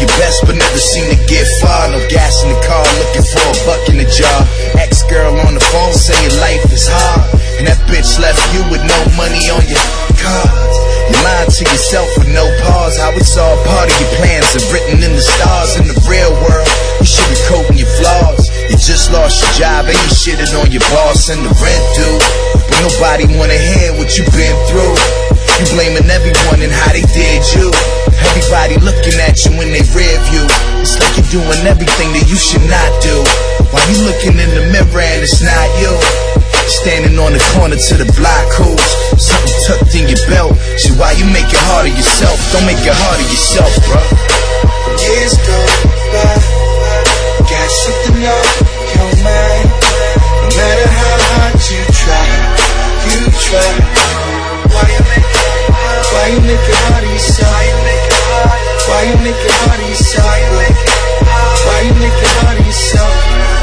your best, but never seem to get far. No gas in the car, looking for a buck in the jar. Ex-girl on the phone saying life is hard, and that bitch left you with no money on your cards. You lying to yourself with no pause. How it's all part of your plans and written in the stars. In the real world, you should be coding your flaws. You just lost your job and you shitted on your boss and the rent due, but nobody wanna hear what you been through. You blaming everyone and how they did you. Everybody looking at you when they rear view. It's like you're doing everything that you should not do, while you looking in the mirror and it's not you. Standing on the corner to the block hoops, something tucked in your belt. So why you make it hard on yourself? Don't make it hard on yourself, bro. Years go by, got something on your mind. No matter how hard you try, Why you make it hard on yourself? Why you make it hard on yourself? Why you make it hard on yourself?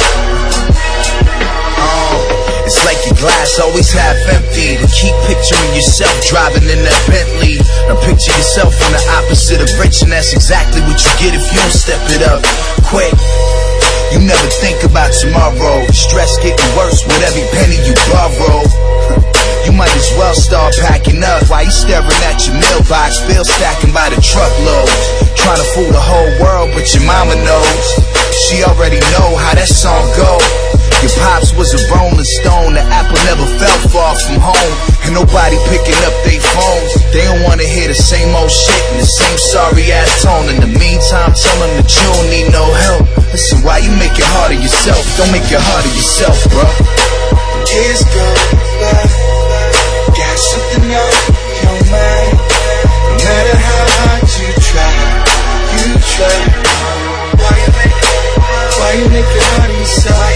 It's like your glass always half empty, but keep picturing yourself driving in that Bentley. Now picture yourself on the opposite of rich, and that's exactly what you get if you don't step it up quick. You never think about tomorrow. Stress getting worse with every penny you borrow. You might as well start packing up while you staring at your mailbox, bill stacking by the truckload. Trying to fool the whole world, but your mama knows. She already know how that song go. Your pops was a rolling stone, the apple never fell far from home, and nobody picking up their phones. They don't wanna hear the same old shit in the same sorry ass tone. In the meantime, tell them that you don't need no help. Listen, why you make it hard on yourself? Don't make it hard on yourself, bro. Years go by, got something on your mind. No matter how hard you try. Why you make it hard on yourself?